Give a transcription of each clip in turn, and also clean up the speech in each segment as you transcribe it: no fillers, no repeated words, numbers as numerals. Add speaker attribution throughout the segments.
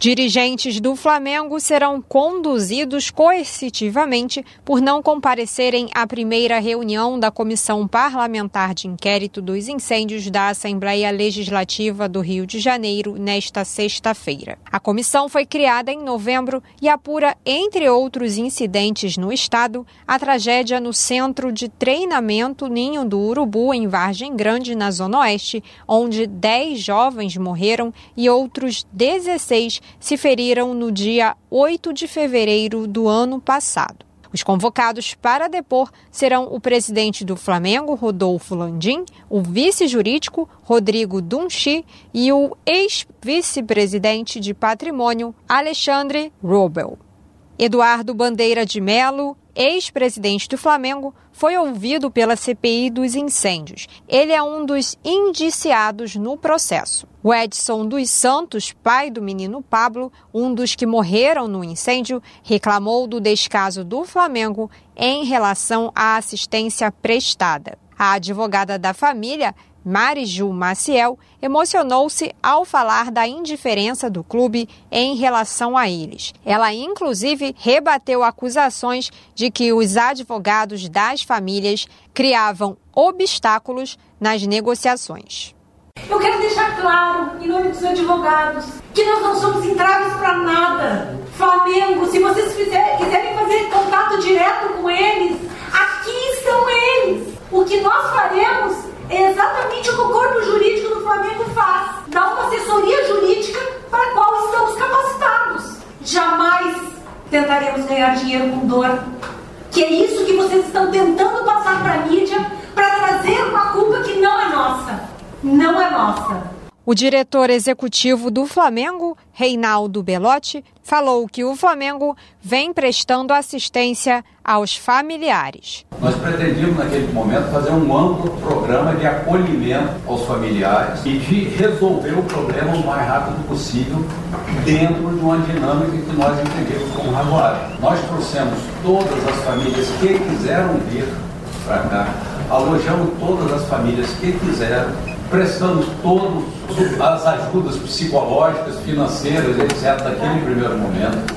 Speaker 1: Dirigentes do Flamengo serão conduzidos coercitivamente por não comparecerem à primeira reunião da Comissão Parlamentar de Inquérito dos Incêndios da Assembleia Legislativa do Rio de Janeiro nesta sexta-feira. A comissão foi criada em novembro e apura, entre outros incidentes no estado, a tragédia no Centro de Treinamento Ninho do Urubu, em Vargem Grande, na Zona Oeste, onde 10 jovens morreram e outros 16 se feriram no dia 8 de fevereiro do ano passado. Os convocados para depor serão o presidente do Flamengo, Rodolfo Landim, o vice-jurídico, Rodrigo Dunchi, e o ex-vice-presidente de Patrimônio, Alexandre Robel. Eduardo Bandeira de Melo, ex-presidente do Flamengo, foi ouvido pela CPI dos incêndios. Ele é um dos indiciados no processo. O Edson dos Santos, pai do menino Pablo, um dos que morreram no incêndio, reclamou do descaso do Flamengo em relação à assistência prestada. A advogada da família, Mariju Maciel, emocionou-se ao falar da indiferença do clube em relação a eles. Ela, inclusive, rebateu acusações de que os advogados das famílias criavam obstáculos nas negociações.
Speaker 2: Eu quero deixar claro, em nome dos advogados, que nós não somos entraves para nada. Flamengo, se vocês quiserem fazer contato direto com eles, aqui estão eles. O que nós faremos é exatamente o que o corpo jurídico do Flamengo faz. Dá uma assessoria jurídica para a qual estamos capacitados. Jamais tentaremos ganhar dinheiro com dor. Que é isso que vocês estão tentando passar para a mídia para trazer uma culpa que não é nossa. Não é nossa.
Speaker 1: O diretor executivo do Flamengo, Reinaldo Belotti, falou que o Flamengo vem prestando assistência aos familiares.
Speaker 3: Nós pretendíamos, naquele momento, fazer um amplo programa de acolhimento aos familiares e de resolver o problema o mais rápido possível dentro de uma dinâmica que nós entendemos como razoável. Nós trouxemos todas as famílias que quiseram vir para cá, alojamos todas as famílias que quiseram, prestamos todas as ajudas psicológicas, financeiras, etc., naquele primeiro momento.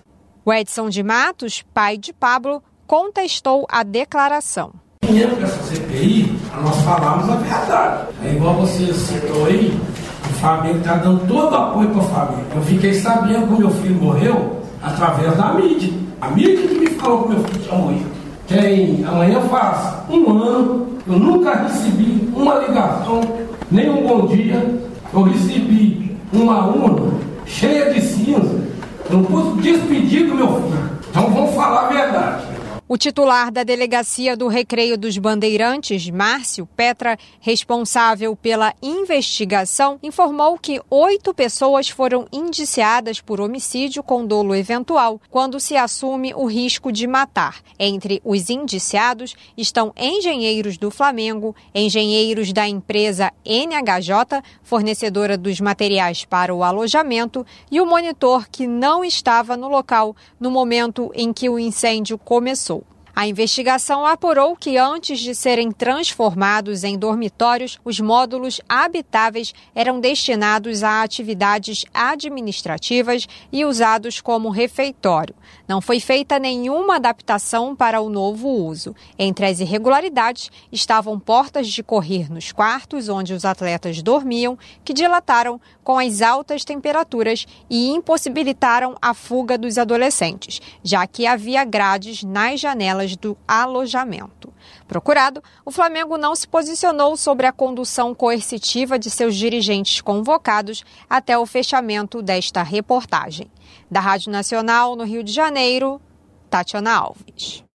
Speaker 1: O Edson de Matos, pai de Pablo, contestou a declaração.
Speaker 4: Dinheiro para essa CPI, nós falamos a verdade. É igual você citou aí, o Flamengo está dando todo o apoio para a família. Eu fiquei sabendo que o meu filho morreu através da mídia. A mídia que me falou que meu filho tinha morrido. Amanhã faz um ano, eu nunca recebi uma ligação, nem um bom dia. Eu recebi uma urna cheia de cinza. Eu não pude despedir do meu filho. Então vamos falar a verdade.
Speaker 1: O titular da Delegacia do Recreio dos Bandeirantes, Márcio Petra, responsável pela investigação, informou que 8 pessoas foram indiciadas por homicídio com dolo eventual, quando se assume o risco de matar. Entre os indiciados estão engenheiros do Flamengo, engenheiros da empresa NHJ, fornecedora dos materiais para o alojamento, e o monitor que não estava no local no momento em que o incêndio começou. A investigação apurou que antes de serem transformados em dormitórios, os módulos habitáveis eram destinados a atividades administrativas e usados como refeitório. Não foi feita nenhuma adaptação para o novo uso. Entre as irregularidades estavam portas de correr nos quartos onde os atletas dormiam, que dilataram com as altas temperaturas e impossibilitaram a fuga dos adolescentes, já que havia grades nas janelas do alojamento. Procurado, o Flamengo não se posicionou sobre a condução coercitiva de seus dirigentes convocados até o fechamento desta reportagem. Da Rádio Nacional, no Rio de Janeiro, Tatiana Alves.